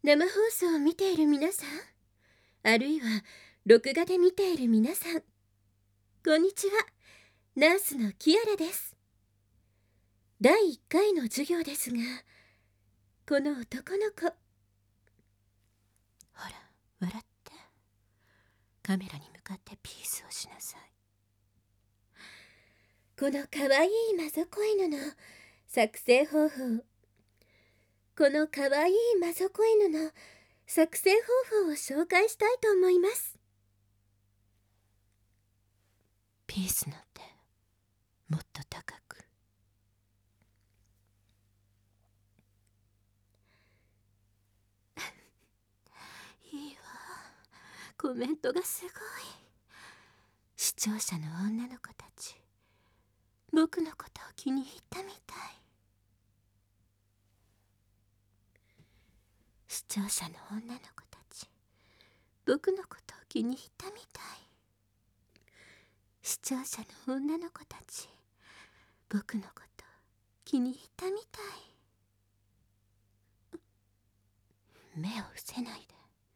生放送を見ている皆さん、あるいは録画で見ている皆さん、こんにちは。ナースのキアラです。第1回の授業ですが、この男の子、ほら笑って、カメラに向かってピースをしなさい。このかわいいマゾ子犬の作成方法、このかわいいマゾ子犬の作成方法を紹介したいと思います。ピースの手、もっと高く。いいわ、コメントがすごい。視聴者の女の子たち、僕のことを気に入ったみたい。視聴者の女の子たち、僕のことを気に入ったみたい。視聴者の女の子たち、僕のこと気に入ったみたい。目を伏せないで。